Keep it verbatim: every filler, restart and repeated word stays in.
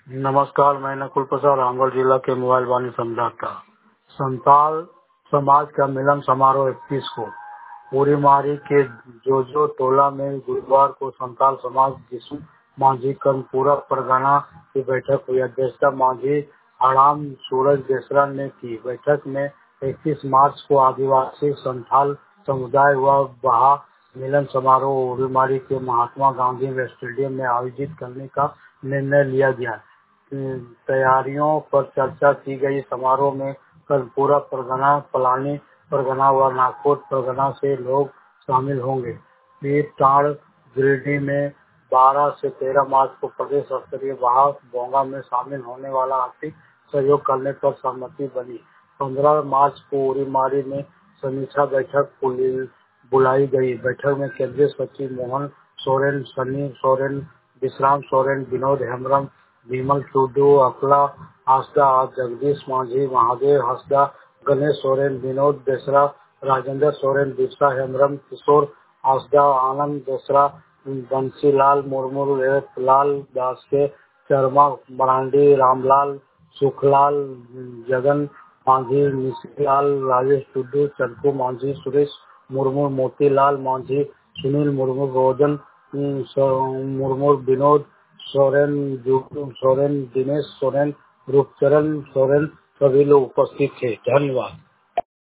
नमस्कार, मैं नकुल प्रसाद रामगढ़ जिला के मोबाइल वाणी संवाददाता। संताल समाज का मिलन समारोह इक्कीस को पूरी मारी के जोजो टोला में गुरुवार को संताल समाज जिसम मांझी कर्णपुरा परगना की बैठक हुई। अध्यक्षता मांझी आराम सूरज देसरा ने की। बैठक में इक्कीस मार्च को आदिवासी संथाल समुदाय व बहा मिलन समारोह उरीमारी के महात्मा गांधी स्टेडियम में आयोजित करने का निर्णय लिया गया। तैयारियों पर चर्चा की गई। समारोह में कर्णपुरा परगना, पलानी परगना व नागपुर परगना से लोग शामिल होंगे। पीर टाड़ गिरिडीह में बारह से तेरह मार्च को प्रदेश स्तरीय बहा बोंगा में शामिल होने वाला आर्थिक सहयोग करने पर सहमति बनी। पंद्रह मार्च को उरीमारी में समीक्षा बैठक बुलाई गई। बैठक में केंद्रीय सचिव मोहन सोरेन, सनी सोरेन, विश्राम सोरेन, विनोद हेम्ब्रम, विमल टुडू, अकला हासदा, जगदीश मांझी, महादेव हासदा, गणेश सोरेन, विनोद देसरा, राजेंद्र सोरेन, बिरसा हेम्ब्रम, किशोर हासदा, आनंद देसरा, बंसीलाल मुर्मू, लाल दास के शर्मा मरांडी, रामलाल सुखलाल, जगन मांझी, निशिलाल, राजेश टुडू, चंकू मांझी, सुरेश मुर्मू, मोतीलाल मांझी, सुनील मुर्मू, रोजन मुर्मू, विनोद सोरेन, जुटू सोरेन, दिनेश सोरेन, रूपचरण सोरेन सभी लोग उपस्थित थे। धन्यवाद।